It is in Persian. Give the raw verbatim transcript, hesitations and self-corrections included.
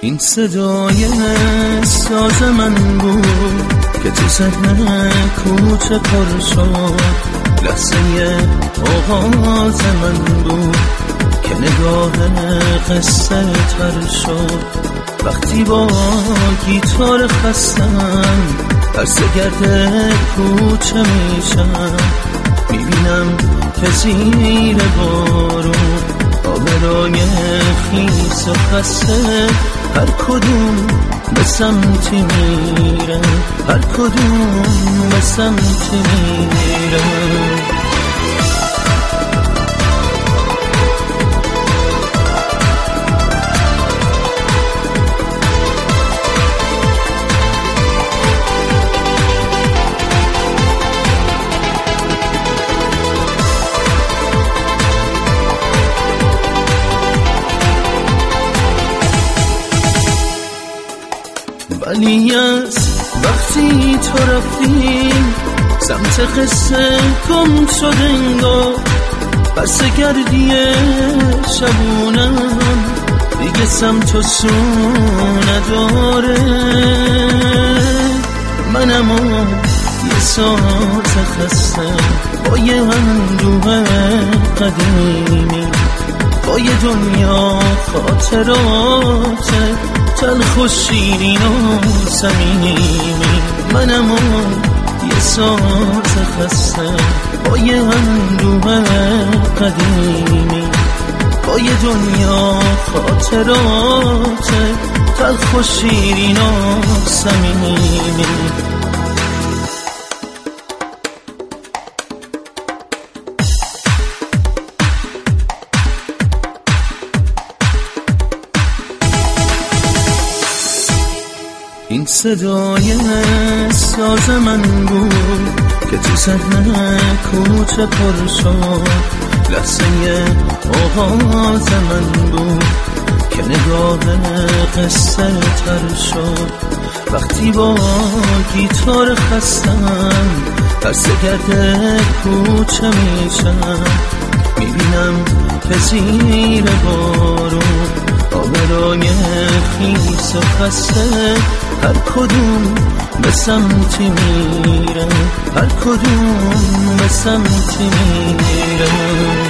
این صدای ساز من بود که تو ذهن کوچه پر شد، لحظه آغاز من بود که نگاه قصه تر شد. وقتی با گیتار خستم پس گرد کوچه میشم، میبینم که زیر بارون آبرای خیس و خسته هر کدوم به سمتی میره، هر کدوم به سمتی میره. ولی از وقتی تو رفتی سمت قصه گم شد انگار، پس گردی شبونم دیگه سمت و سو نداره. منم و یه ساعت خسته با یه اندوه قدیمی، با یه دنیا خاطرات تلخ و شیرین و صمیمی. منم و یه ساعت خسته با یه اندوه قدیمی، با یه دنیا خاطرات تلخ و شیرین و صمیمی. این صدای ساز من بود که تو ذهن کوچه پر شد، لحظه آغاز من بود که نگاه قصه تر شد. وقتی با گیتار خستم پس گرد کوچه میشم، میبینم که زیر بارون آبرای خیس و خسته هر کدوم به سمتی میره، هر کدوم به سمتی میره.